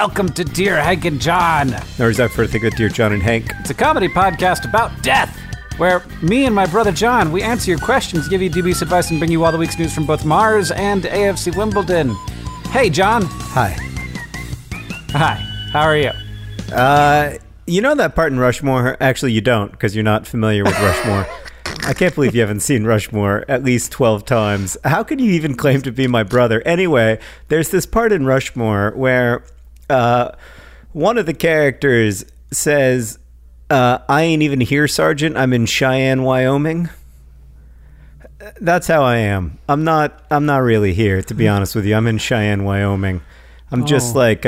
welcome to Dear Hank and John. Or is that for the good Dear John and Hank? It's a comedy podcast about death, where me and my brother John, we answer your questions, give you dubious advice, and bring you all the week's news from both Mars and AFC Wimbledon. Hey, John. Hi. Hi. How are you? You know that part in Rushmore? Actually, you don't, because you're not familiar with Rushmore. I can't believe you haven't seen Rushmore at least 12 times. How can you even claim to be my brother? Anyway, there's this part in Rushmore where one of the characters says, I ain't even here, Sergeant. I'm in Cheyenne, Wyoming. That's how I am. I'm not really here, to be honest with you. I'm in Cheyenne, Wyoming. I'm just like,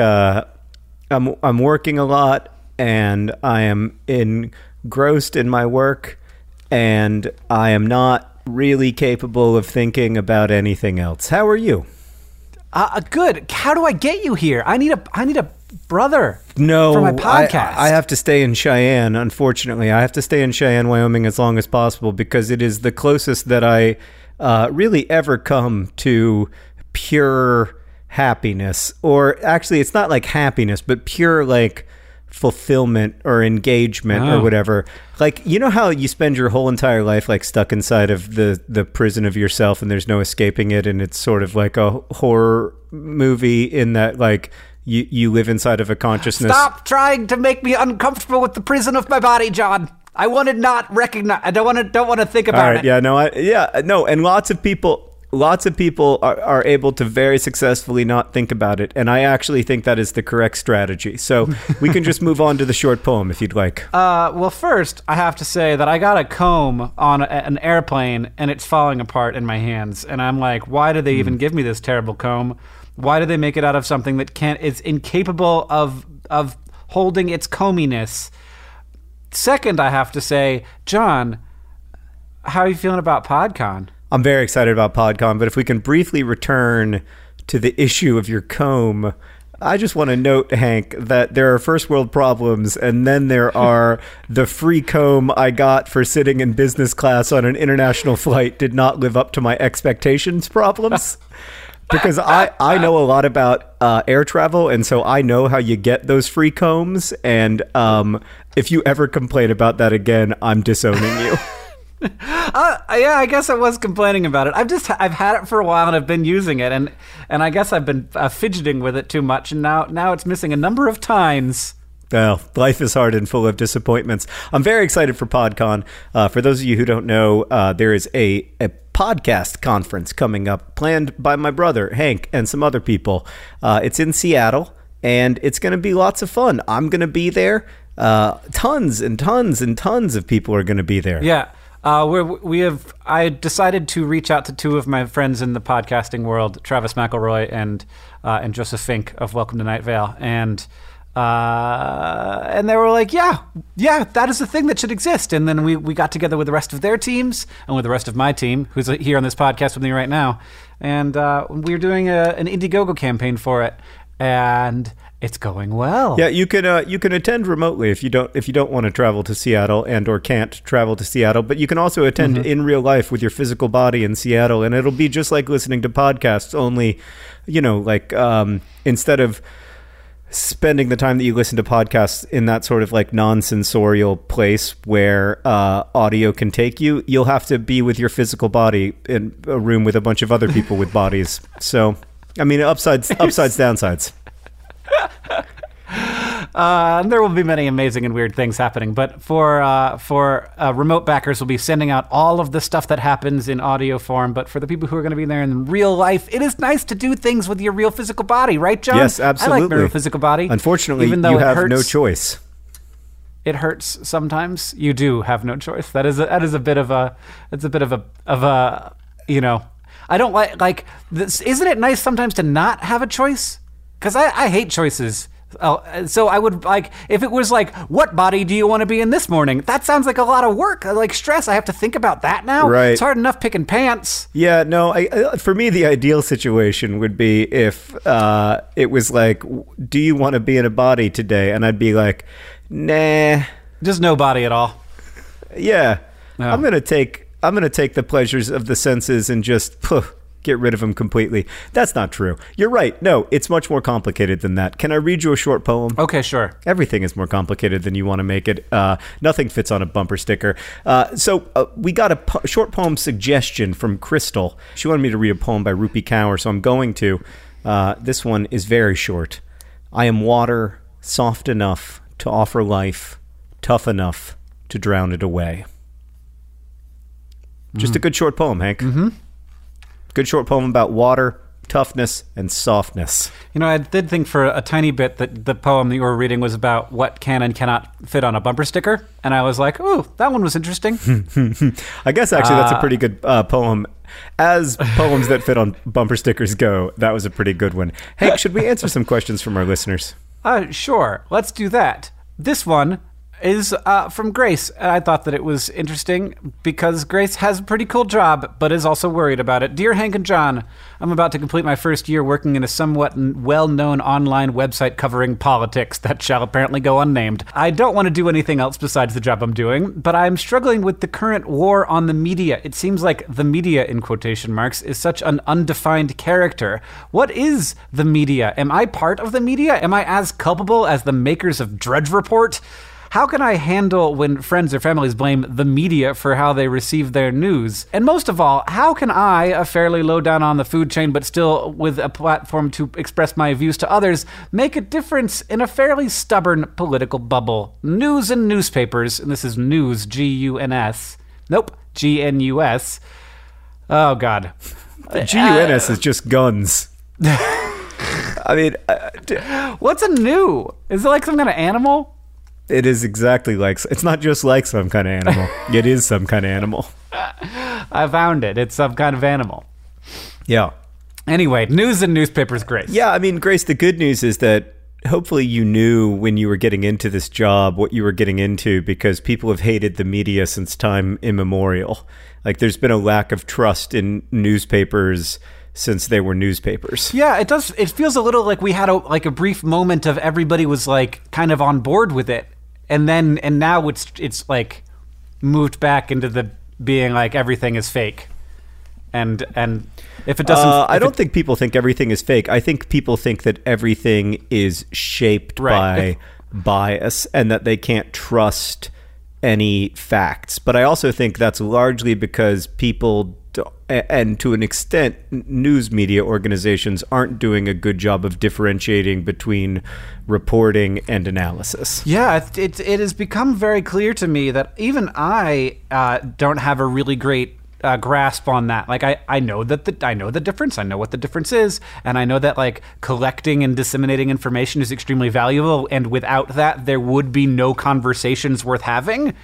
I'm working a lot, and I am engrossed in my work, and I am not really capable of thinking about anything else. How are you? Good. How do I get you here? I need a brother. No, for my podcast. I have to stay in Cheyenne. Unfortunately, I have to stay in Cheyenne, Wyoming, as long as possible because it is the closest that I really ever come to pure happiness. Or actually, it's not like happiness, but pure like fulfillment or engagement or whatever. Like, you know how you spend your whole entire life like stuck inside of the prison of yourself and there's no escaping it, and it's sort of like a horror movie in that like you live inside of a consciousness. Stop trying to make me uncomfortable with the prison of my body, John. I want to not recognize. I don't want to think about it. Yeah, no. And lots of people are able to very successfully not think about it, and I actually think that is the correct strategy. So we can just move on to the short poem if you'd like. Well, first I have to say that I got a comb on an airplane and it's falling apart in my hands, and I'm like, why did they even give me this terrible comb? Why do they make it out of something that is incapable of holding its combiness? Second, I have to say, John, how are you feeling about PodCon? I'm very excited about PodCon, but if we can briefly return to the issue of your comb, I just want to note, Hank, that there are first world problems, and then there are the free comb I got for sitting in business class on an international flight did not live up to my expectations problems. Because I know a lot about air travel, and so I know how you get those free combs, and if you ever complain about that again, I'm disowning you. Yeah, I guess I was complaining about it. I've had it for a while and I've been using it, and I guess I've been fidgeting with it too much, and now it's missing a number of tines. Well, life is hard and full of disappointments. I'm very excited for PodCon. For those of you who don't know, there is a podcast conference coming up planned by my brother, Hank, and some other people. It's in Seattle, and it's going to be lots of fun. I'm going to be there. Tons and tons and tons of people are going to be there. Yeah. I decided to reach out to two of my friends in the podcasting world, Travis McElroy and Joseph Fink of Welcome to Night Vale, and they were like, yeah, that is the thing that should exist. And then we got together with the rest of their teams and with the rest of my team, who's here on this podcast with me right now, and we're doing an Indiegogo campaign for it, and it's going well. Yeah, you can attend remotely if you don't want to travel to Seattle and or can't travel to Seattle, but you can also attend in real life with your physical body in Seattle, and it'll be just like listening to podcasts, only, like instead of spending the time that you listen to podcasts in that sort of like non-sensorial place where audio can take you, you'll have to be with your physical body in a room with a bunch of other people with bodies. So, I mean, upsides, downsides. There will be many amazing and weird things happening, but for remote backers, we'll be sending out all of the stuff that happens in audio form. But for the people who are going to be there in real life, it is nice to do things with your real physical body, right, John? Yes, absolutely. I like my real physical body. Unfortunately, you have no choice. It hurts sometimes. You do have no choice. That is a bit of a I don't like this. Isn't it nice sometimes to not have a choice? Because I hate choices. So I would like, if it was like, what body do you want to be in this morning? That sounds like a lot of work, like stress. I have to think about that now. Right. It's hard enough picking pants. Yeah, no, for me, the ideal situation would be if it was like, do you want to be in a body today? And I'd be like, nah. Just no body at all. Yeah. No. I'm going to take the pleasures of the senses and just get rid of them completely. That's not true. You're right. No, it's much more complicated than that. Can I read you a short poem? Okay, sure. Everything is more complicated than you want to make it. Nothing fits on a bumper sticker. So we got a short poem suggestion from Crystal. She wanted me to read a poem by Rupi Kaur, so I'm going to. This one is very short. I am water, soft enough to offer life, tough enough to drown it away. Just a good short poem, Hank. Mm-hmm. Good short poem about water, toughness, and softness. You know, I did think for a tiny bit that the poem that you were reading was about what can and cannot fit on a bumper sticker. And I was like, ooh, that one was interesting. I guess actually that's a pretty good poem. As poems that fit on bumper stickers go, that was a pretty good one. Hank, should we answer some questions from our listeners? Sure. Let's do that. This one is from Grace. And I thought that it was interesting because Grace has a pretty cool job, but is also worried about it. Dear Hank and John, I'm about to complete my first year working in a somewhat well-known online website covering politics that shall apparently go unnamed. I don't want to do anything else besides the job I'm doing, but I'm struggling with the current war on the media. It seems like the media, in quotation marks, is such an undefined character. What is the media? Am I part of the media? Am I as culpable as the makers of Drudge Report? How can I handle when friends or families blame the media for how they receive their news? And most of all, how can I, a fairly low down on the food chain but still with a platform to express my views to others, make a difference in a fairly stubborn political bubble? News and newspapers, and this is news, G-U-N-S. Nope, G-N-U-S. Oh, God. The G-U-N-S is just guns. I mean... What's a new? Is it like some kind of animal? It is exactly like... It's not just like some kind of animal. It is some kind of animal. I found it. It's some kind of animal. Yeah. Anyway, news and newspapers, Grace. Yeah, I mean, Grace, the good news is that hopefully you knew when you were getting into this job what you were getting into, because people have hated the media since time immemorial. Like, there's been a lack of trust in newspapers since they were newspapers. Yeah, it does. It feels a little like we had a brief moment of everybody was like kind of on board with it. And now it's like moved back into the being like everything is fake. And if it doesn't... I don't think people think everything is fake. I think people think that everything is shaped by bias and that they can't trust any facts. But I also think that's largely because people, and to an extent, news media organizations aren't doing a good job of differentiating between reporting and analysis. Yeah, it has become very clear to me that even I don't have a really great grasp on that. Like I know that I know the difference. I know what the difference is, and I know that like collecting and disseminating information is extremely valuable. And without that, there would be no conversations worth having.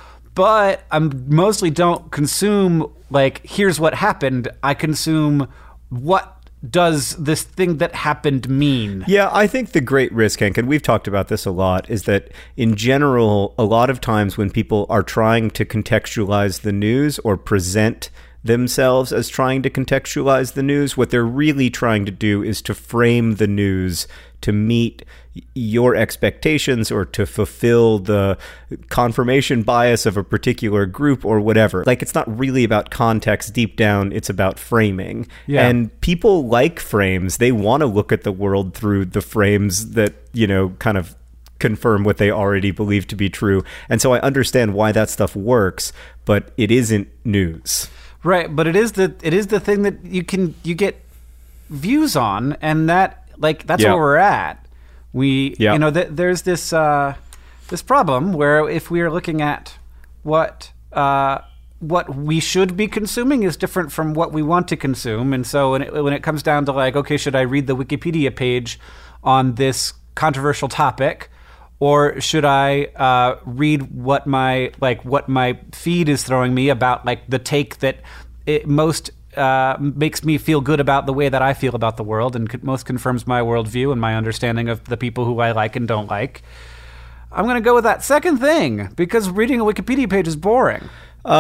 But I mostly don't consume like here's what happened. I consume what does this thing that happened mean? Yeah, I think the great risk, Hank, and we've talked about this a lot, is that in general, a lot of times when people are trying to contextualize the news or present themselves as trying to contextualize the news, what they're really trying to do is to frame the news to meet your expectations or to fulfill the confirmation bias of a particular group or whatever. Like, it's not really about context deep down, it's about framing. Yeah. And people like frames. They want to look at the world through the frames that, you know, kind of confirm what they already believe to be true. And so I understand why that stuff works, but it isn't news. Right, but it is the thing that you get views on, and that that's where we're at. There's this problem where if we are looking at what we should be consuming is different from what we want to consume, and so when it comes down to like, okay, should I read the Wikipedia page on this controversial topic, or should I read what my feed is throwing me about like the take that it most makes me feel good about the way that I feel about the world and most confirms my worldview and my understanding of the people who I like and don't like? I'm going to go with that second thing because reading a Wikipedia page is boring.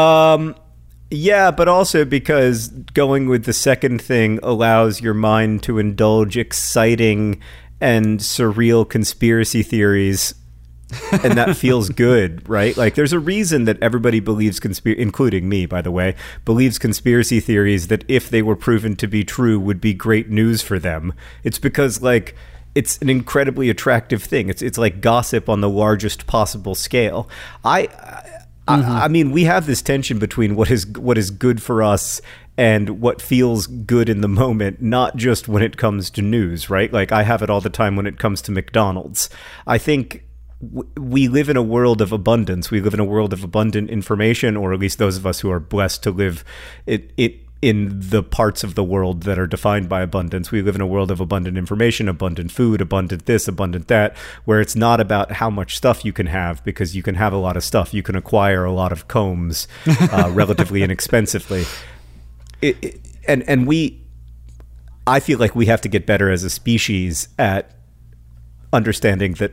Yeah, but also because going with the second thing allows your mind to indulge exciting and surreal conspiracy theories and that feels good, right? Like there's a reason that everybody believes including me, by the way, believes conspiracy theories that if they were proven to be true would be great news for them. It's because like it's an incredibly attractive thing. It's like gossip on the largest possible scale. I mean, we have this tension between what is good for us and what feels good in the moment, not just when it comes to news, right? Like I have it all the time when it comes to McDonald's. I think we live in a world of abundance. We live in a world of abundant information, or at least those of us who are blessed to live in the parts of the world that are defined by abundance. We live in a world of abundant information, abundant food, abundant this, abundant that, where it's not about how much stuff you can have, because you can have a lot of stuff. You can acquire a lot of combs relatively inexpensively. I feel like we have to get better as a species at understanding that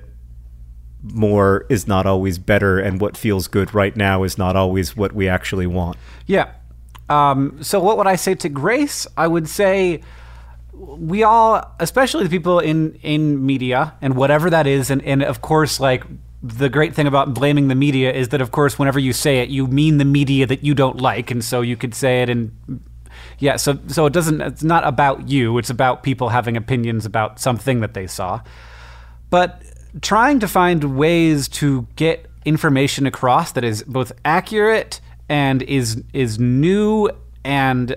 more is not always better, and what feels good right now is not always what we actually want. Yeah. So what would I say to Grace? I would say we all, especially the people in media and whatever that is, and of course, like the great thing about blaming the media is that, of course, whenever you say it, you mean the media that you don't like, and so you could say it and yeah, so it's not about you, it's about people having opinions about something that they saw. But trying to find ways to get information across that is both accurate and is new and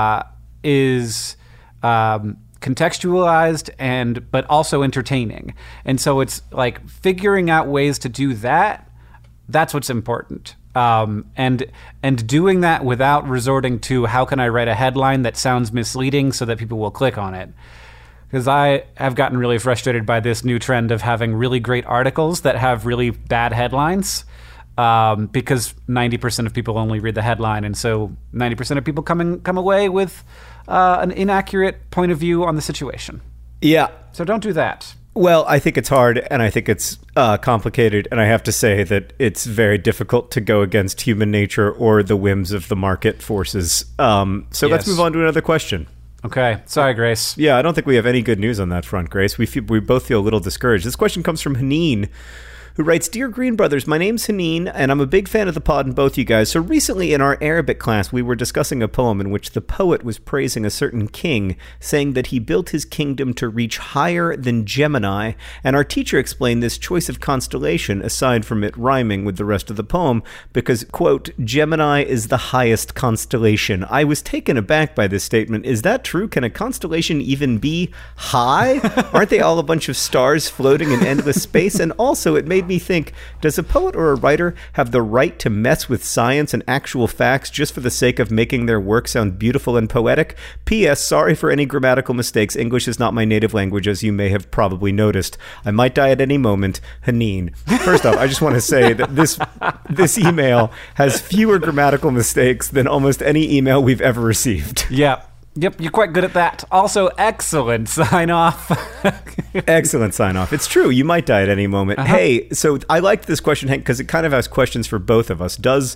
is contextualized but also entertaining. And so it's like figuring out ways to do that. That's what's important. And doing that without resorting to how can I write a headline that sounds misleading so that people will click on it. Because I have gotten really frustrated by this new trend of having really great articles that have really bad headlines, because 90% of people only read the headline, and so 90% of people come away with an inaccurate point of view on the situation. Yeah. So don't do that. Well, I think it's hard, and I think it's complicated, and I have to say that it's very difficult to go against human nature or the whims of the market forces. So let's move on to another question. Okay. Sorry, Grace. Yeah, I don't think we have any good news on that front, Grace. We both feel a little discouraged. This question comes from Haneen, who writes, Dear Green Brothers, my name's Haneen, and I'm a big fan of the pod and both you guys. So recently in our Arabic class, we were discussing a poem in which the poet was praising a certain king, saying that he built his kingdom to reach higher than Gemini, and our teacher explained this choice of constellation, aside from it rhyming with the rest of the poem, because, quote, Gemini is the highest constellation. I was taken aback by this statement. Is that true? Can a constellation even be high? Aren't they all a bunch of stars floating in endless space? And also, it made me think, does a poet or a writer have the right to mess with science and actual facts just for the sake of making their work sound beautiful and poetic? P.S. Sorry for any grammatical mistakes. English is not my native language, as you may have probably noticed. I might die at any moment. Haneen. First off, I just want to say that this email has fewer grammatical mistakes than almost any email we've ever received. Yeah. Yep, you're quite good at that. Also, excellent sign-off. Excellent sign-off. It's true. You might die at any moment. Uh-huh. Hey, so I liked this question, Hank, because it kind of asks questions for both of us. Does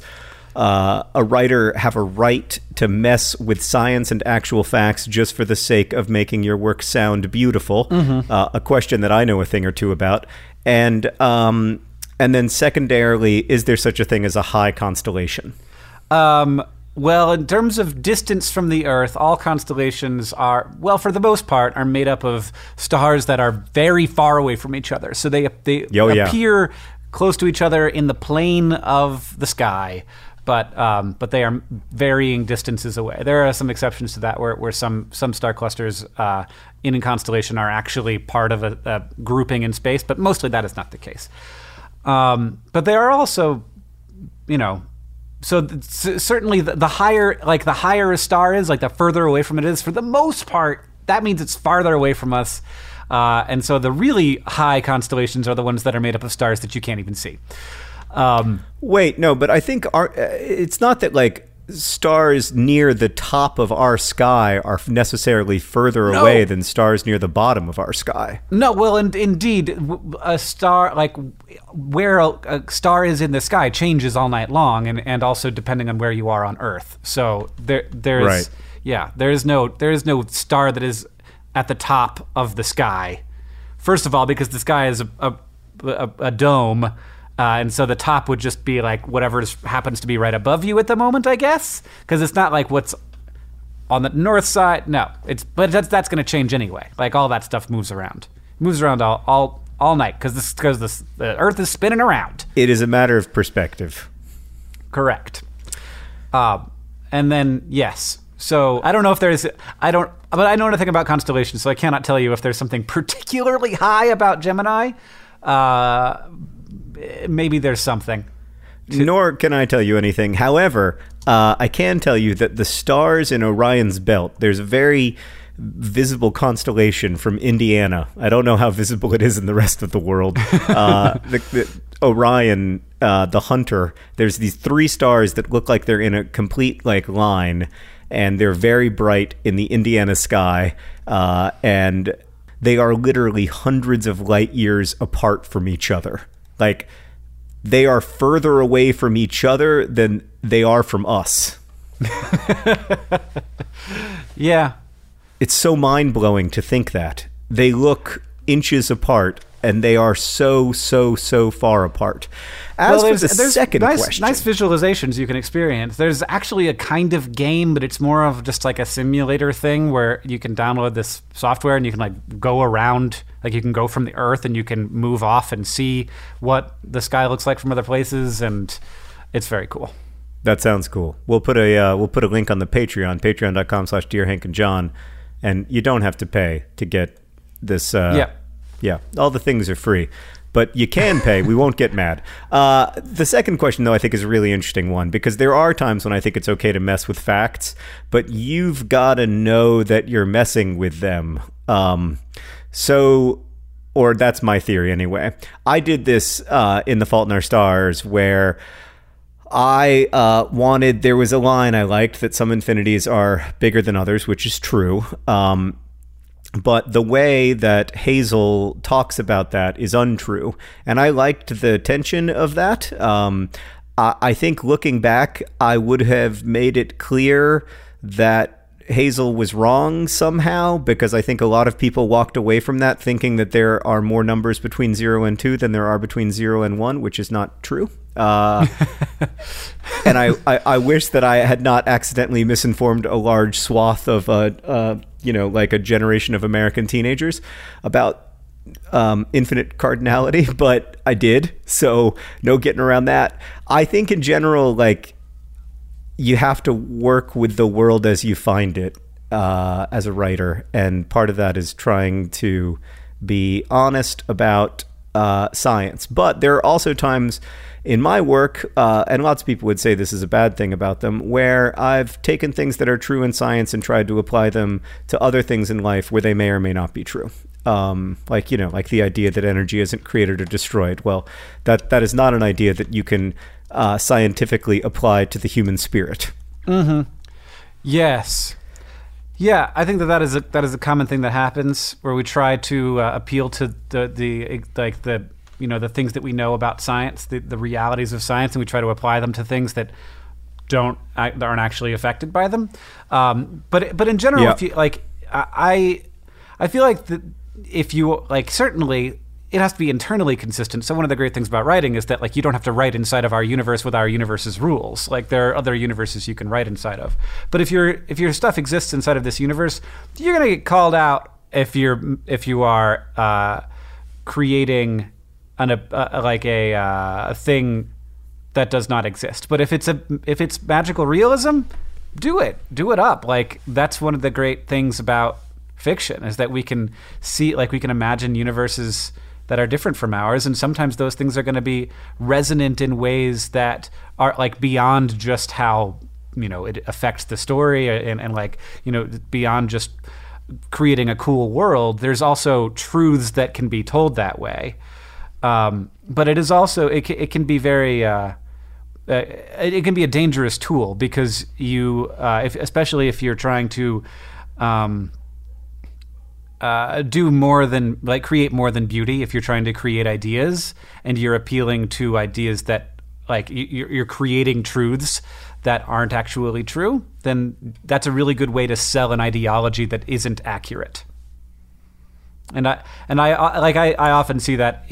a writer have a right to mess with science and actual facts just for the sake of making your work sound beautiful? Mm-hmm. A question that I know a thing or two about. And then secondarily, is there such a thing as a high constellation? Well, in terms of distance from the Earth, all constellations are, well, for the most part, are made up of stars that are very far away from each other. So they appear close to each other in the plane of the sky, but they are varying distances away. There are some exceptions to that, where some star clusters in a constellation are actually part of a grouping in space, but mostly that is not the case. But there are also, so certainly the higher a star is, like the further away from it is, for the most part, that means it's farther away from us. And so the really high constellations are the ones that are made up of stars that you can't even see. Wait, no, but I think it's not that like stars near the top of our sky are necessarily further away than stars near the bottom of our sky. No, well, indeed, a star, like where a star is in the sky, changes all night long, and also depending on where you are on Earth. So there is, right. Yeah, there is no star that is at the top of the sky. First of all, because the sky is a dome. And so the top would just be like whatever happens to be right above you at the moment, I guess, because it's not like what's on the north side. No, but that's going to change anyway. Like all that stuff moves around all night because the Earth is spinning around. It is a matter of perspective. Correct. And then yes. So I don't know if but I know nothing about constellations, so I cannot tell you if there's something particularly high about Gemini. Maybe there's something. Nor can I tell you anything. However, I can tell you that the stars in Orion's belt, there's a very visible constellation from Indiana. I don't know how visible it is in the rest of the world. Orion, the hunter, there's these 3 stars that look like they're in a complete line, and they're very bright in the Indiana sky, and they are literally hundreds of light years apart from each other. Like, they are further away from each other than they are from us. Yeah. It's so mind-blowing to think that. They look inches apart, and they are so far apart. As for the second question... Nice visualizations you can experience. There's actually a kind of game, but it's more of just like a simulator thing where you can download this software and you can go around... Like you can go from the Earth and you can move off and see what the sky looks like from other places, and it's very cool. That sounds cool. We'll put a link on the Patreon, patreon.com/DearHankandJohn, and you don't have to pay to get this. Yeah, all the things are free, but you can pay. We won't get mad. The second question, though, I think is a really interesting one because there are times when I think it's okay to mess with facts, but you've got to know that you're messing with them. Or that's my theory anyway. I did this in The Fault in Our Stars where I there was a line I liked that some infinities are bigger than others, which is true. But the way that Hazel talks about that is untrue. And I liked the tension of that. I think looking back, I would have made it clear that Hazel was wrong somehow, because I think a lot of people walked away from that thinking that there are more numbers between 0 and 2 than there are between 0 and 1, which is not true. And I wish that I had not accidentally misinformed a large swath of a generation of American teenagers about infinite cardinality, but I did, so no getting around that. I think in general, you have to work with the world as you find it as a writer, and part of that is trying to be honest about science. But there are also times in my work, and lots of people would say this is a bad thing about them, where I've taken things that are true in science and tried to apply them to other things in life where they may or may not be true. Like the idea that energy isn't created or destroyed. Well, that is not an idea that you can scientifically apply to the human spirit. Mm-hmm. Yes. Yeah, I think that is a common thing that happens where we try to appeal to the things that we know about science, the realities of science, and we try to apply them to things that aren't actually affected by them. But in general, if you I feel like if you certainly it has to be internally consistent. So one of the great things about writing is that you don't have to write inside of our universe with our universe's rules. There are other universes you can write inside of. But if your stuff exists inside of this universe, you're going to get called out if you are creating a thing that does not exist. But if it's magical realism, do it up. That's one of the great things about fiction is that we can see, we can imagine universes that are different from ours, and sometimes those things are going to be resonant in ways that are beyond just how it affects the story and beyond just creating a cool world. There's also truths that can be told that way, but it is also it can be very it can be a dangerous tool because especially if you're trying to do more than create more than beauty. If you're trying to create ideas and you're appealing to ideas that you're creating truths that aren't actually true, then that's a really good way to sell an ideology that isn't accurate. I often see that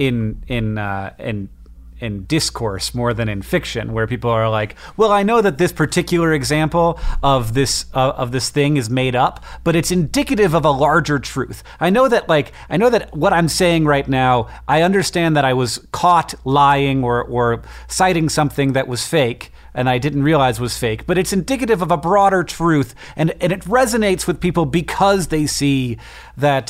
in discourse more than in fiction, where people are like, well, I know that this particular example of this thing is made up, but it's indicative of a larger truth. I know that what I'm saying right now, I understand that I was caught lying or citing something that was fake and I didn't realize was fake, but it's indicative of a broader truth, and it resonates with people because they see that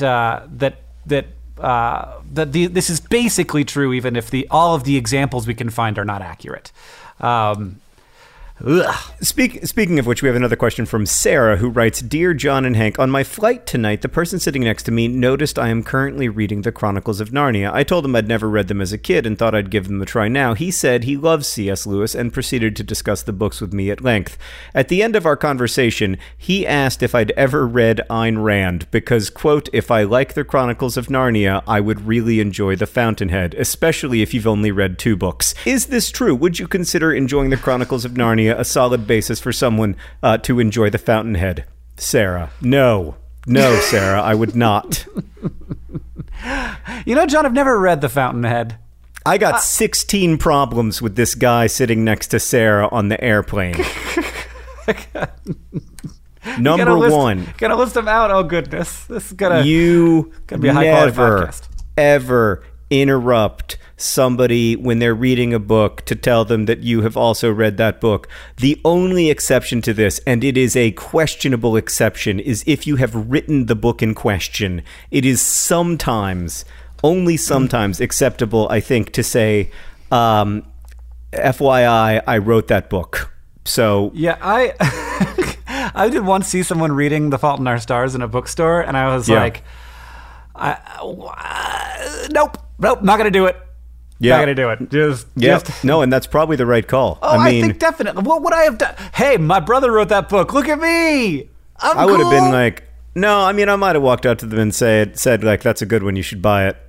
this is basically true, even if all of the examples we can find are not accurate. Speaking of which, we have another question from Sarah, who writes, Dear John and Hank, on my flight tonight, the person sitting next to me noticed I am currently reading the Chronicles of Narnia. I told him I'd never read them as a kid and thought I'd give them a try now. He said he loves C.S. Lewis and proceeded to discuss the books with me at length. At the end of our conversation, he asked if I'd ever read Ayn Rand because, quote, if I like the Chronicles of Narnia, I would really enjoy The Fountainhead, especially if you've only read 2 books. Is this true? Would you consider enjoying the Chronicles of Narnia a solid basis for someone to enjoy The Fountainhead? Sarah. No, Sarah, I would not. You know, John, I've never read The Fountainhead. I got 16 problems with this guy sitting next to Sarah on the airplane. Number one. Gonna list them out. Oh goodness, this is gonna be a high quality podcast. Ever interrupt somebody when they're reading a book to tell them that you have also read that book. The only exception to this, and it is a questionable exception, is if you have written the book in question. It is sometimes, only sometimes, acceptable, I think, to say, FYI, I wrote that book. So yeah, I did once see someone reading The Fault in Our Stars in a bookstore, and I was like, nope, not gonna do it. Yeah. Not gonna do it. Just no, and that's probably the right call. Oh, I think definitely. What would I have done? Hey, my brother wrote that book. Look at me. I would have been like, no. I mean, I might have walked out to them and said like, that's a good one. You should buy it.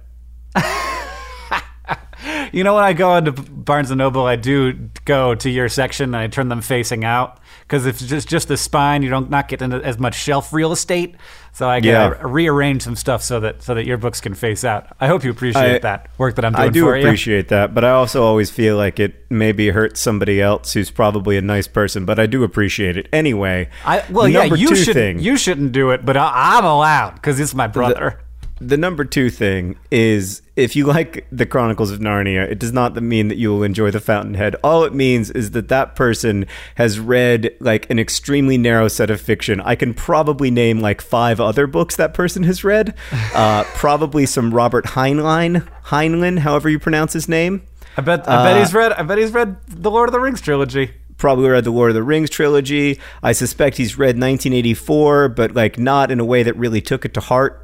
You know, when I go into Barnes & Noble, I do go to your section and I turn them facing out because if it's just the spine, you don't not get into as much shelf real estate. So I gotta rearrange some stuff so that your books can face out. I hope you appreciate that work that I'm doing for you. I do appreciate that, but I also always feel like it maybe hurts somebody else who's probably a nice person, but I do appreciate it. Anyway, you shouldn't do it, but I'm allowed because it's my brother. The number 2 thing is, if you like the Chronicles of Narnia, it does not mean that you will enjoy The Fountainhead. All it means is that person has read like an extremely narrow set of fiction. I can probably name like 5 other books that person has read. Probably some Robert Heinlein, however you pronounce his name. I bet he's read the Lord of the Rings trilogy. Probably read the Lord of the Rings trilogy. I suspect he's read 1984, but like not in a way that really took it to heart.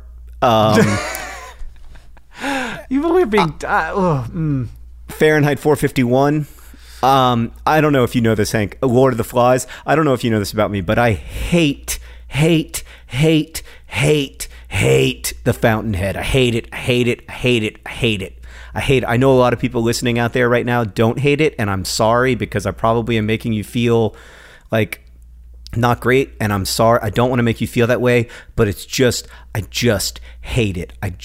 You believe being Fahrenheit 451. I don't know if you know this, Hank. Lord of the Flies. I don't know if you know this about me, but I hate The Fountainhead. I hate it. I know a lot of people listening out there right now don't hate it, and I'm sorry because I probably am making you feel like not great, and I'm sorry. I don't want to make you feel that way, but it's just, I just hate it. I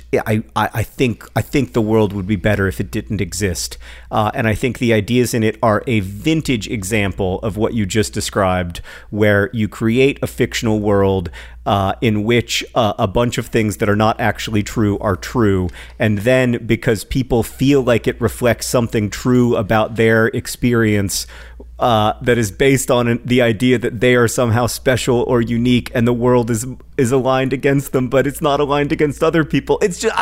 think the world would be better if it didn't exist. And I think the ideas in it are a vintage example of what you just described, where you create a fictional world in which a bunch of things that are not actually true are true. And then because people feel like it reflects something true about their experience, that is based on the idea that they are somehow special or unique and the world is aligned against them, but it's not aligned against other people. It's just...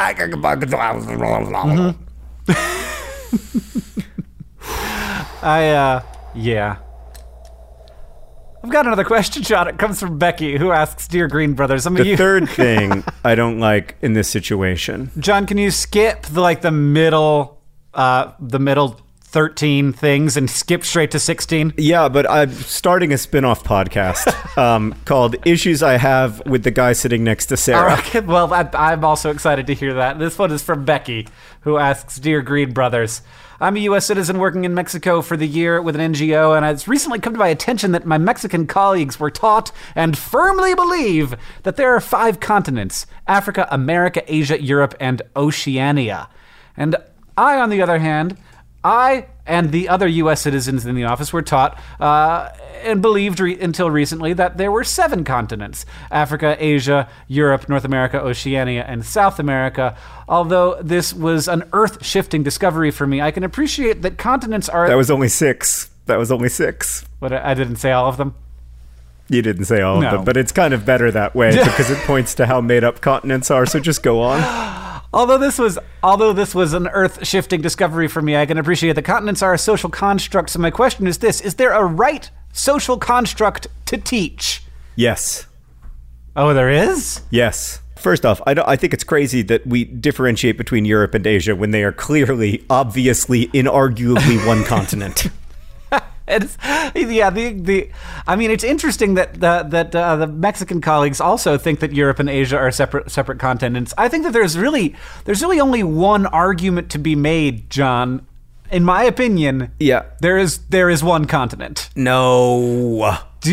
Yeah. I've got another question, John. It comes from Becky, who asks, Dear Green Brothers, the third thing I don't like in this situation. John, can you skip the middle 13 things and skip straight to 16? Yeah, but I'm starting a spin-off podcast called Issues I Have with the Guy Sitting Next to Sarah. Okay, well, I'm also excited to hear that. This one is from Becky, who asks, Dear Green Brothers, I'm a U.S. citizen working in Mexico for the year with an NGO, and it's recently come to my attention that my Mexican colleagues were taught and firmly believe that there are 5 continents: Africa, America, Asia, Europe, and Oceania. And I, on the other hand, I and the other U.S. citizens in the office were taught and believed until recently that there were 7 continents: Africa, Asia, Europe, North America, Oceania, and South America. Although this was an earth-shifting discovery for me, I can appreciate that continents are... That was only 6. But I didn't say all of them? You didn't say all No. of them, but it's kind of better that way because it points to how made up continents are, so just go on. Although this was an earth-shifting discovery for me, I can appreciate that continents are a social construct. So my question is this: is there a right social construct to teach? Yes. Oh, there is? Yes. First off, I think it's crazy that we differentiate between Europe and Asia when they are clearly, obviously, inarguably one continent. It's, yeah, I mean, it's interesting that the Mexican colleagues also think that Europe and Asia are separate continents. I think that there's really only one argument to be made, John. In my opinion, Yeah. there is one continent. No.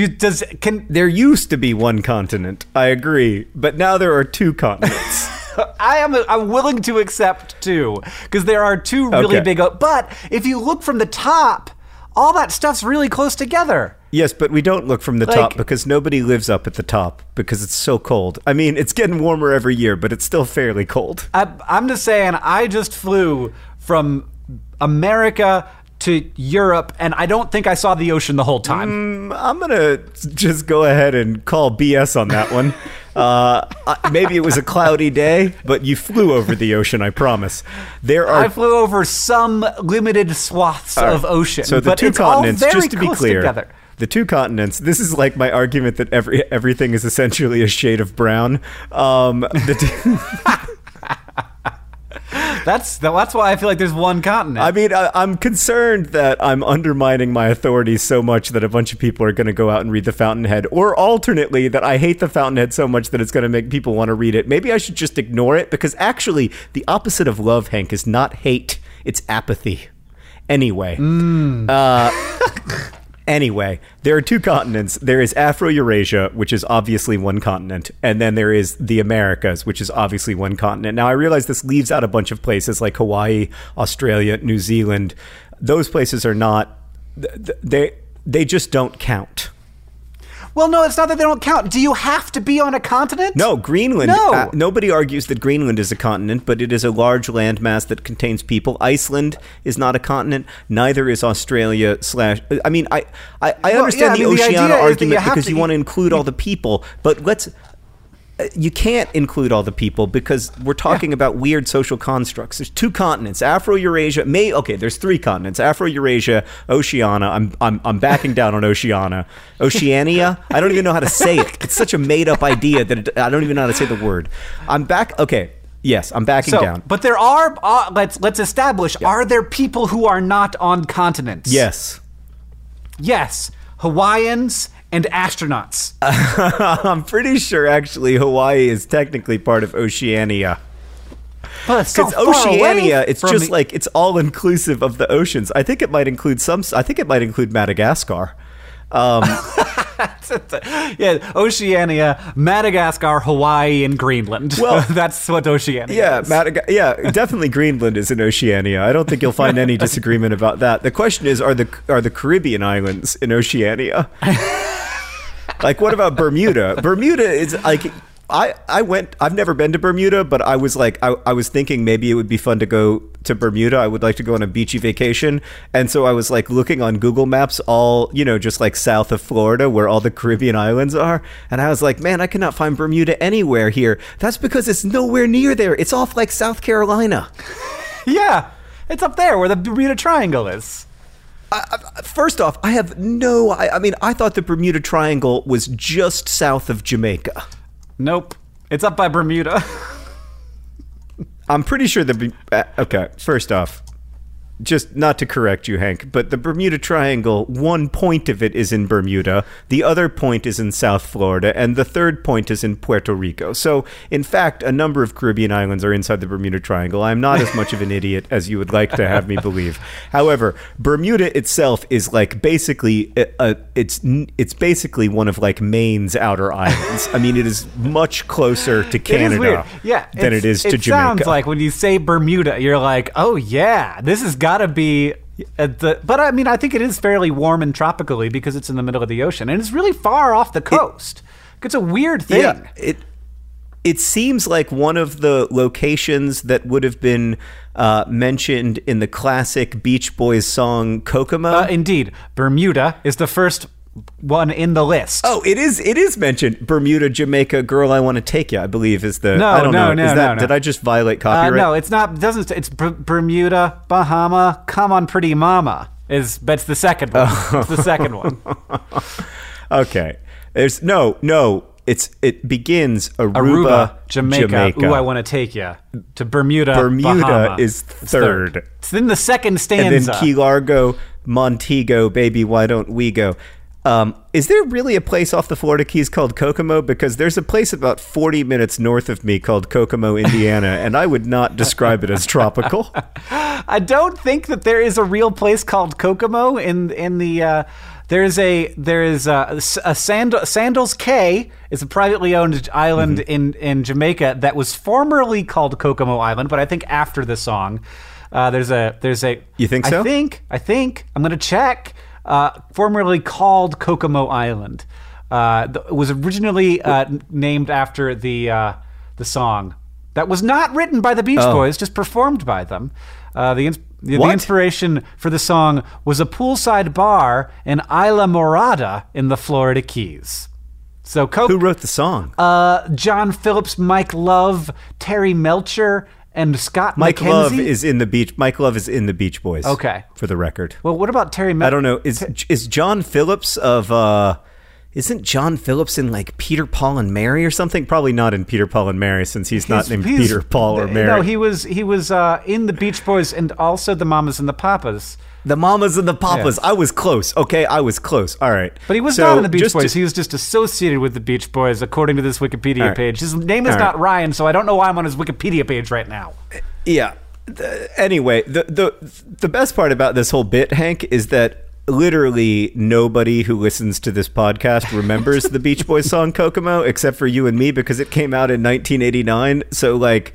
There used to be one continent, I agree, but now there are 2 continents. I'm willing to accept 2, because there are 2 really Okay. big. But if you look from the top, all that stuff's really close together. Yes, but we don't look from the top because nobody lives up at the top because it's so cold. I mean, it's getting warmer every year, but it's still fairly cold. I'm just saying, I just flew from America to Europe, and I don't think I saw the ocean the whole time. I'm going to just go ahead and call BS on that one. Maybe it was a cloudy day, but you flew over the ocean, I promise. I flew over some limited swaths of ocean, so the but 2 it's all continents, very just to be close clear, together. the 2 continents, this is like my argument that everything is essentially a shade of brown. That's why I feel like there's one continent. I mean, I'm concerned that I'm undermining my authority so much that a bunch of people are going to go out and read The Fountainhead, or alternately, that I hate The Fountainhead so much that it's going to make people want to read it. Maybe I should just ignore it, because actually, the opposite of love, Hank, is not hate, it's apathy. Anyway. Anyway, there are 2 continents. There is Afro-Eurasia, which is obviously one continent, and then there is the Americas, which is obviously one continent. Now, I realize this leaves out a bunch of places like Hawaii, Australia, New Zealand. Those places are not... They just don't count. Well, no, it's not that they don't count. Do you have to be on a continent? No, Greenland. No. Nobody argues that Greenland is a continent, but it is a large landmass that contains people. Iceland is not a continent. Neither is Australia / I mean, I understand the Oceania argument because you want to include all the people, but you can't include all the people because we're talking about weird social constructs. There's 2 continents, Afro-Eurasia. There's 3 continents, Afro-Eurasia, Oceania. I'm backing down on Oceania. Oceania? I don't even know how to say it. It's such a made-up idea that I don't even know how to say the word. I'm back. Okay. Yes, I'm backing down. But there are. Let's establish. Yeah. Are there people who are not on continents? Yes. Yes. Hawaiians and astronauts. I'm pretty sure, actually, Hawaii is technically part of Oceania. But it's so far Oceania, away it's just like it's all inclusive of the oceans. I think it might include Madagascar. Yeah, Oceania, Madagascar, Hawaii, and Greenland. Well, that's what Oceania is. Definitely Greenland is in Oceania. I don't think you'll find any disagreement about that. The question is, are the Caribbean islands in Oceania? Like, what about Bermuda? Bermuda is like... I've never been to Bermuda, but I was like, I was thinking maybe it would be fun to go to Bermuda. I would like to go on a beachy vacation. And so I was like looking on Google Maps, just like south of Florida where all the Caribbean islands are. And I was like, man, I cannot find Bermuda anywhere here. That's because it's nowhere near there. It's off like South Carolina. Yeah, it's up there where the Bermuda Triangle is. First off, I thought the Bermuda Triangle was just south of Jamaica. Nope. It's up by Bermuda. I'm pretty sure okay, first off, just not to correct you, Hank, but the Bermuda Triangle, one point of it is in Bermuda, the other point is in South Florida, and the third point is in Puerto Rico. So, in fact, a number of Caribbean islands are inside the Bermuda Triangle. I'm not as much of an idiot as you would like to have me believe. However, Bermuda itself is like basically it's basically one of like Maine's outer islands. I mean, it is much closer to Canada than it is to Jamaica. It sounds like when you say Bermuda, you're like, oh yeah, this has got to be but I mean, I think it is fairly warm and tropically because it's in the middle of the ocean and it's really far off the coast. It's a weird thing. Yeah, it seems like one of the locations that would have been mentioned in the classic Beach Boys song Kokomo. Indeed, Bermuda is the first one in the list. Oh, it is mentioned. Bermuda, Jamaica, Girl, I Want to Take You, I believe is the... No, I don't know. No. Did I just violate copyright? No, it's not. It's Bermuda, Bahama, Come On Pretty Mama. That's the second one. It's the second one. Okay. There's it begins Aruba, Jamaica. Ooh, I Want to Take You. To Bermuda, Bahama. Is third. It's in the second stanza. And then Key Largo, Montego, Baby, Why Don't We Go? Is there really a place off the Florida Keys called Kokomo? Because there's a place about 40 minutes north of me called Kokomo, Indiana, and I would not describe it as tropical. I don't think that there is a real place called Kokomo in the... There is a Sandals Cay is a privately owned island in Jamaica that was formerly called Kokomo Island, but I think after the song, there's a. You think so? I think I'm gonna check. Formerly called Kokomo Island, it was originally named after the song that was not written by the Beach Boys, just performed by them. The inspiration for the song was a poolside bar in Isla Morada in the Florida Keys. So, who wrote the song? John Phillips, Mike Love, Terry Melcher, and Scott Mike McKenzie. Mike Love is in the Beach Boys. Okay, for the record. Well, what about Terry Melcher? I don't know. Is John Phillips of? Isn't John Phillips in like Peter, Paul, and Mary or something? Probably not in Peter, Paul, and Mary since he's not named Peter, Paul, or Mary. No, he was in the Beach Boys and also the Mamas and the Papas. The Mamas and the Papas. Yeah. I was close. Okay, I was close. All right. But he was not in the Beach Boys. He was just associated with the Beach Boys, according to this Wikipedia page. His name is not Ryan, so I don't know why I'm on his Wikipedia page right now. Yeah. Anyway, the best part about this whole bit, Hank, is that literally nobody who listens to this podcast remembers the Beach Boys song Kokomo, except for you and me, because it came out in 1989. So like,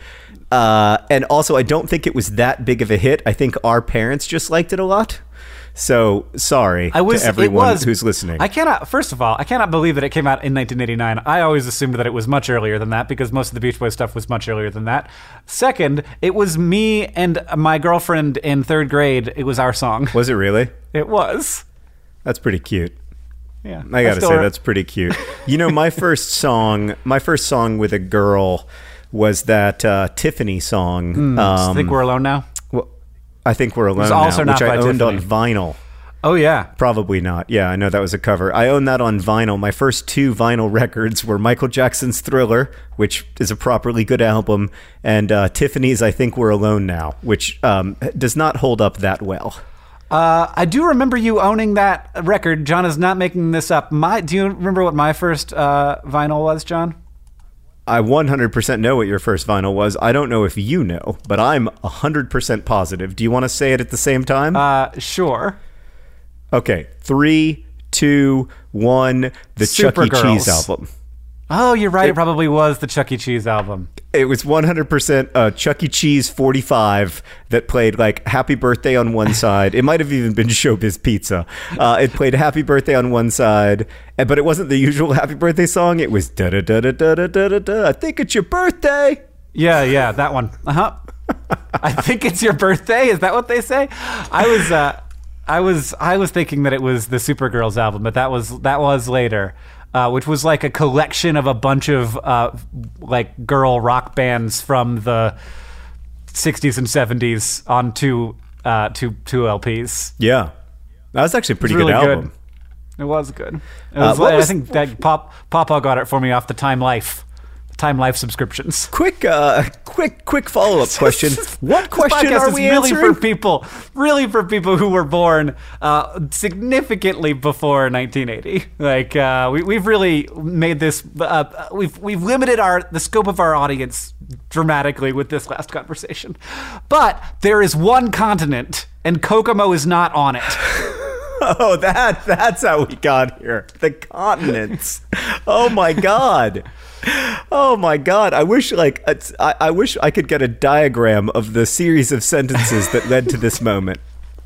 and also I don't think it was that big of a hit. I think our parents just liked it a lot. So sorry to everyone who's listening. First of all, I cannot believe that it came out in 1989. I always assumed that it was much earlier than that because most of the Beach Boys stuff was much earlier than that. Second, it was me and my girlfriend in third grade. It was our song. Was it really? It was. That's pretty cute. Yeah, I gotta say that's pretty cute. You know, my first song with a girl was that Tiffany song. I Think We're Alone Now. I Think We're Alone Now, which I owned on vinyl. Oh, yeah. Probably not. Yeah, I know that was a cover. I own that on vinyl. My first two vinyl records were Michael Jackson's Thriller, which is a properly good album, and Tiffany's I Think We're Alone Now, which does not hold up that well. I do remember you owning that record. John is not making this up. Do you remember what my first vinyl was, John? I 100% know what your first vinyl was. I don't know if you know, but I'm 100% positive. Do you want to say it at the same time? Sure. Okay. 3, 2, 1. The Chuck E. Cheese album. Oh, you're right. It probably was the Chuck E. Cheese album. It was 100% Chuck E. Cheese 45 that played like Happy Birthday on one side. It might have even been Showbiz Pizza. It played Happy Birthday on one side, but it wasn't the usual Happy Birthday song. It was da da da da da da da da da. I think it's your birthday. Yeah, that one. I think it's your birthday. Is that what they say? I was thinking that it was the Supergirls album, but that was later. Which was like a collection of a bunch of like girl rock bands from the 60s and 70s on two LPs. Yeah, that was actually a pretty good album. It was good. I think that Papa got it for me off the Time Life Time Life subscriptions. Quick follow-up question. What question are we really answering? For people who were born significantly before 1980. Like we've really made this. We've limited the scope of our audience dramatically with this last conversation. But there is one continent, and Kokomo is not on it. Oh, that's how we got here. The continents. Oh my God. Oh my God. I wish I wish I could get a diagram of the series of sentences that led to this moment.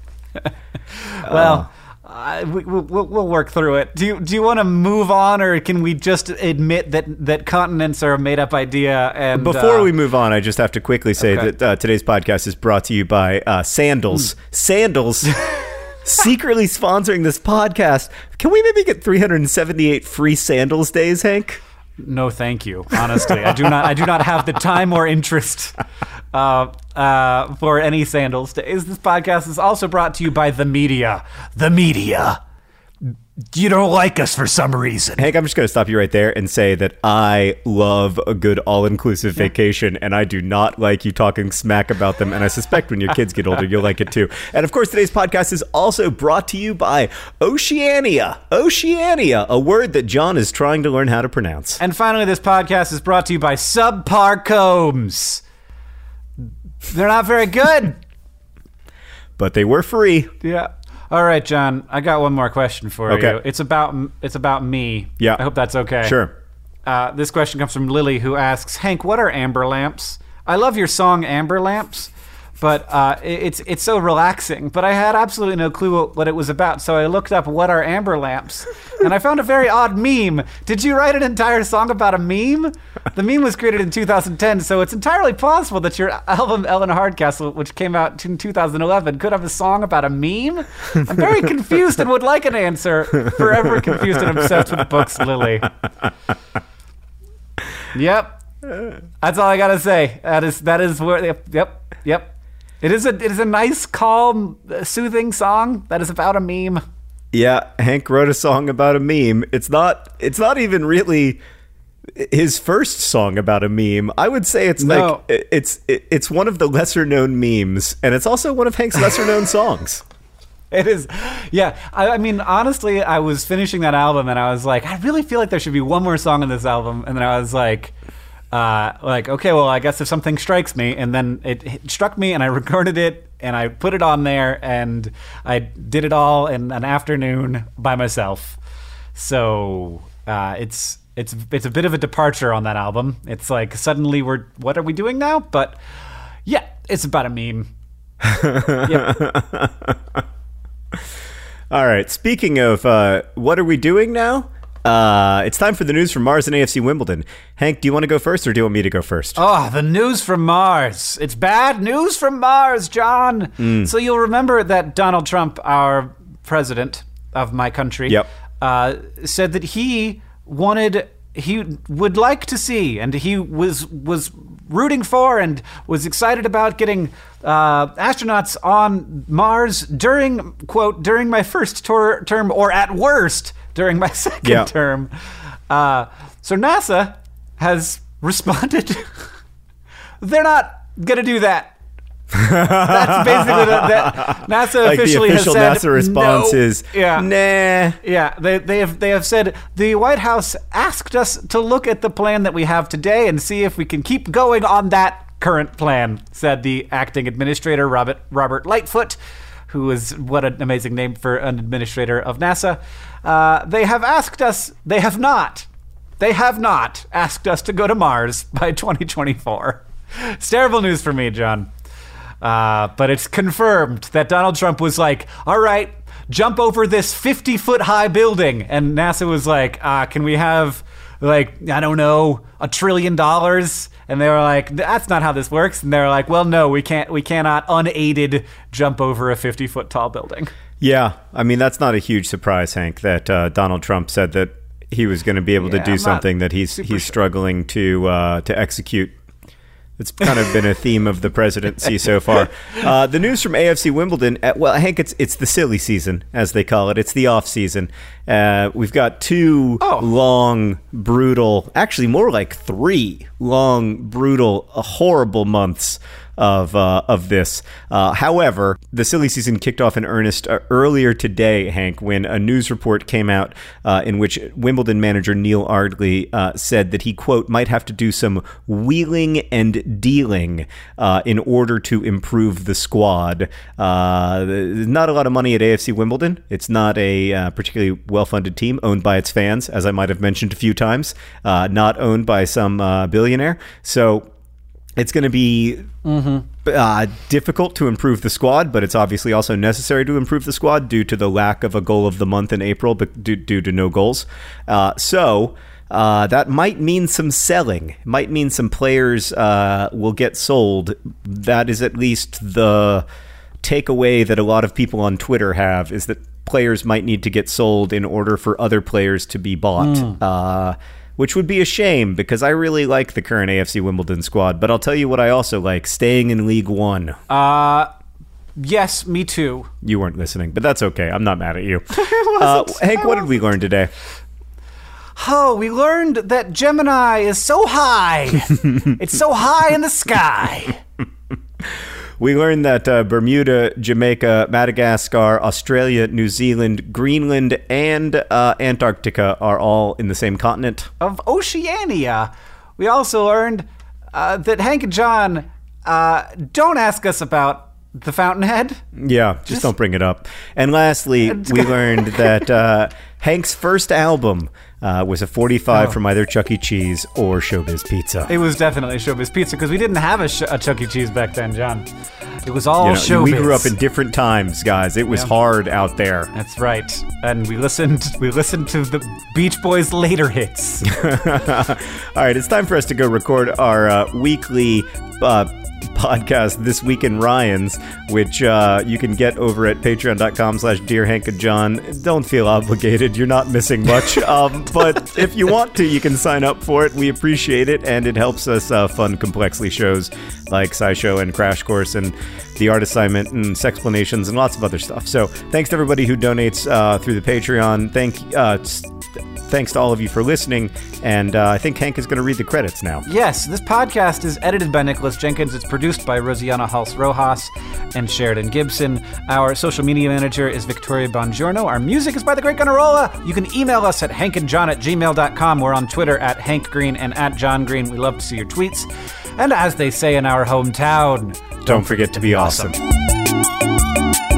Well, we'll work through it. Do you want to move on, or can we just admit that continents are a made up idea? And before we move on, I just have to quickly say that today's podcast is brought to you by Sandals. Sandals. Secretly sponsoring this podcast. Can we maybe get 378 free Sandals days, Hank? No, thank you. Honestly, I do not have the time or interest for any Sandals days. This podcast is also brought to you by the media. The media. You don't like us for some reason. Hank, I'm just going to stop you right there and say that I love a good all-inclusive vacation, and I do not like you talking smack about them, and I suspect when your kids get older, you'll like it too. And of course, today's podcast is also brought to you by Oceania. Oceania, a word that John is trying to learn how to pronounce. And finally, this podcast is brought to you by Subpar Combs. They're not very good. But they were free. Yeah. All right, John, I got one more question for you. It's about me. Yeah. I hope that's okay. Sure. This question comes from Lily, who asks, Hank, what are amber lamps? I love your song Amber Lamps, but it's so relaxing. But I had absolutely no clue what it was about, so I looked up what are amber lamps, and I found a very odd meme. Did you write an entire song about a meme? The meme was created in 2010, so it's entirely possible that your album Ellen Hardcastle, which came out in 2011, could have a song about a meme. I'm very confused and would like an answer. Forever confused and obsessed with books, Lily. Yep. That's all I gotta say. That is where. Yep. It is a nice, calm, soothing song that is about a meme. Yeah, Hank wrote a song about a meme. It's not even really his first song about a meme. I would say it's one of the lesser known memes, and it's also one of Hank's lesser known songs. It is. Yeah. I mean, honestly, I was finishing that album and I was like, I really feel like there should be one more song on this album. And then I was like, okay, well, I guess if something strikes me. And then it struck me and I recorded it and I put it on there and I did it all in an afternoon by myself. So it's a bit of a departure on that album. It's like suddenly what are we doing now? But yeah, it's about a meme. Yep. All right. Speaking of what are we doing now? It's time for the news from Mars and AFC Wimbledon. Hank, do you want to go first or do you want me to go first? Oh, the news from Mars. It's bad news from Mars, John. So you'll remember that Donald Trump, our president of my country, said that he would like to see, and he was rooting for and was excited about getting astronauts on Mars during my first term, or at worst during my second term. So NASA has responded. They're not going to do that. That's basically that NASA like officially the official has said NASA response no. is nah. Yeah, they have said the White House asked us to look at the plan that we have today and see if we can keep going on that current plan, said the acting administrator Robert Lightfoot, who is what an amazing name for an administrator of NASA. They have not asked us to go to Mars by 2024. It's terrible news for me, John. But it's confirmed that Donald Trump was like, all right, jump over this 50-foot high building. And NASA was like, can we have, like, I don't know, $1 trillion? And they were like, that's not how this works. And they were like, well, no, we cannot unaided jump over a 50-foot tall building. Yeah, I mean, that's not a huge surprise, Hank, that Donald Trump said that he was going to be able to do something that he's struggling to execute. It's kind of been a theme of the presidency so far. The news from AFC Wimbledon, well, Hank, it's the silly season, as they call it. It's the off season. We've got two long, brutal, actually more like 3 long, brutal, horrible months of this. However, the silly season kicked off in earnest earlier today, Hank, when a news report came out in which Wimbledon manager Neil Ardley said that he, quote, might have to do some wheeling and dealing in order to improve the squad. There's not a lot of money at AFC Wimbledon. It's not a particularly well-funded team owned by its fans, as I might have mentioned a few times, not owned by some billionaire. So it's going to be difficult to improve the squad, but it's obviously also necessary to improve the squad due to the lack of a goal of the month in April, but due to no goals. So that might mean some selling. Might mean some players will get sold. That is at least the takeaway that a lot of people on Twitter have, is that players might need to get sold in order for other players to be bought. Which would be a shame, because I really like the current AFC Wimbledon squad. But I'll tell you what I also like, staying in League One. Yes, me too. You weren't listening, but that's okay. I'm not mad at you. Hank, what did we learn today? Oh, we learned that Gemini is so high. It's so high in the sky. We learned that Bermuda, Jamaica, Madagascar, Australia, New Zealand, Greenland, and Antarctica are all in the same continent of Oceania. We also learned that Hank and John don't ask us about the Fountainhead. Yeah, just don't bring it up. And lastly, we learned that Hank's first album was a 45 from either Chuck E. Cheese or Showbiz Pizza. It was definitely Showbiz Pizza, because we didn't have a Chuck E. Cheese back then, John. It was all Showbiz. We grew up in different times, guys. It was hard out there. That's right. And we listened to the Beach Boys' later hits. All right, it's time for us to go record our weekly podcast, This Week in Ryans, which you can get over at patreon.com/DearHankandJohn. Don't feel obligated. You're not missing much. But if you want to, you can sign up for it. We appreciate it, and it helps us fund Complexly shows like SciShow and Crash Course and The Art Assignment and Sexplanations and lots of other stuff. So thanks to everybody who donates through the Patreon. Thanks to all of you for listening, and I think Hank is going to read the credits now. Yes, this podcast is edited by Nicholas Jenkins. It's produced by Rosiana Hals Rojas and Sheridan Gibson. Our social media manager is Victoria Bongiorno. Our music is by The Great Gunnarola. You can email us at hankandjohn@gmail.com. We're on Twitter at Hank Green and at John Green. We love to see your tweets. And as they say in our hometown, don't forget to be awesome.